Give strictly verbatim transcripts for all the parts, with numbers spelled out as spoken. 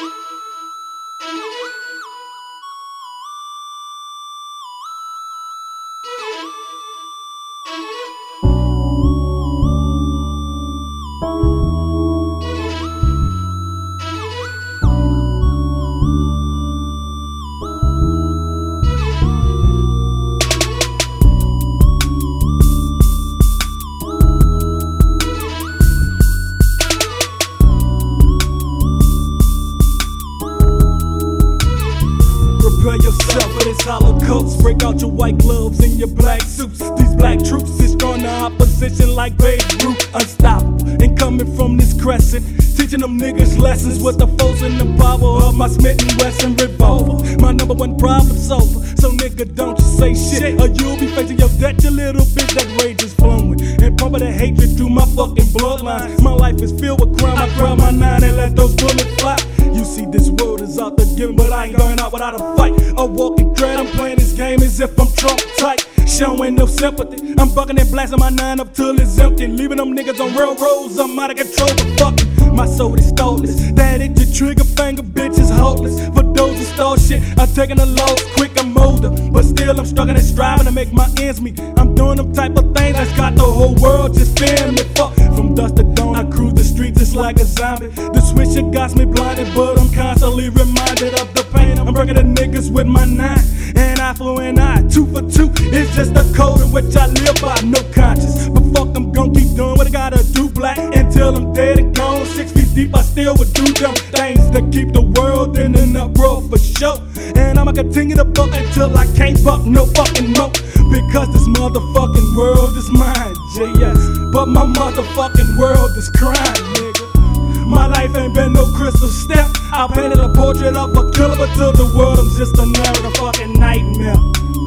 Prepare yourself for this holocaust. Break out your white gloves and your black suits. These black troops is strong to opposition like Babe Ruth. Unstoppable and coming from this crescent, teaching them niggas lessons with the force and the power of my Smith and Wesson revolver. My number one problem solver. So nigga, don't you say shit, or you'll be facing your debt, you little bitch. That rage is flowing and pumping the hatred through my fucking bloodline. My life is filled with crime. I grab my nine and let those bullets fly. You see, this world is out to give me, but I ain't going out without a fight. A walking threat, I'm playing this game as if I'm Trump tight, showing no sympathy. I'm bucking and blasting my nine up till it's empty, leaving them niggas on railroads. I'm out of control, but fuck it, my soul is stoleless. That it, the trigger finger, bitch is hopeless. For those who stole shit, I'm taking a loss quick, I'm older, but still I'm struggling and striving to make my ends meet. I'm doing them type of things that's got the whole world just fearing me. Fuck, from dusk to dawn, I cruise the streets just like a zombie. The switch it got me blinded, but I'm constantly reminded of the pain. I'm breaking the niggas with my nine, and eye for an eye, two for two. It's just the code in which I live by, no conscience. But fuck, I'm gon' keep doing what I gotta do, black, until I'm dead and gone. Six feet deep, I still would do them things that keep the world in an uproar for sure. And I'ma continue to buck until I can't buck no fucking more. Because this motherfucking world is mine, J S. But my motherfucking world is crime, nigga. My life ain't been no crystal step. I painted a portrait of a killer, but to the world I'm just a narrative, a fucking nightmare.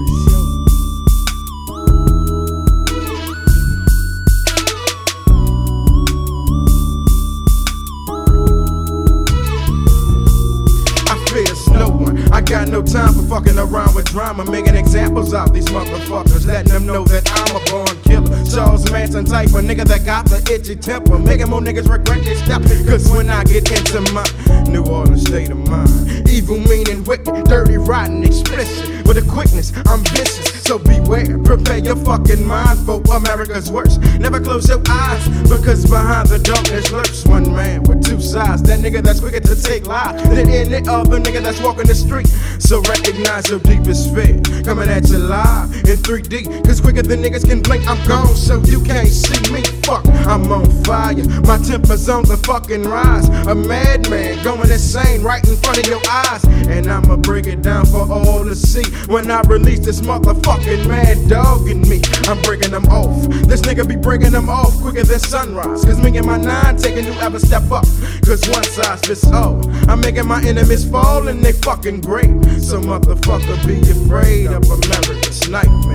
I got no time for fucking around with drama, making examples of these motherfuckers, letting them know that I'm a born killer. Charles Manson type of nigga that got the itchy temper, making more niggas regret their step. Cause when I get into my New Orleans state of mind, evil, mean, and wicked, dirty, rotten, explicit, with a quickness, I'm vicious. So beware, prepare your fucking mind for America's worst. Never close your eyes, because behind the darkness lurks one man with two sides. That nigga that's quicker to take lies than any other nigga that's walking the street. So recognize your deepest fear coming at you live in three D. Cause quicker than niggas can blink, I'm gone, so you can't see me. Fuck, I'm on fire, my temper's on the fucking rise. A madman going insane right in front of your eyes. And I'ma break it down for all to see when I release this motherfucking mad dog in me. I'm breaking them off, this nigga be breaking them off quicker than sunrise. Cause me and my nine taking you ever step up. Cause one size fits all, I'm making my enemies fall in they fucking grave. So motherfucker, be afraid of America's nightmare.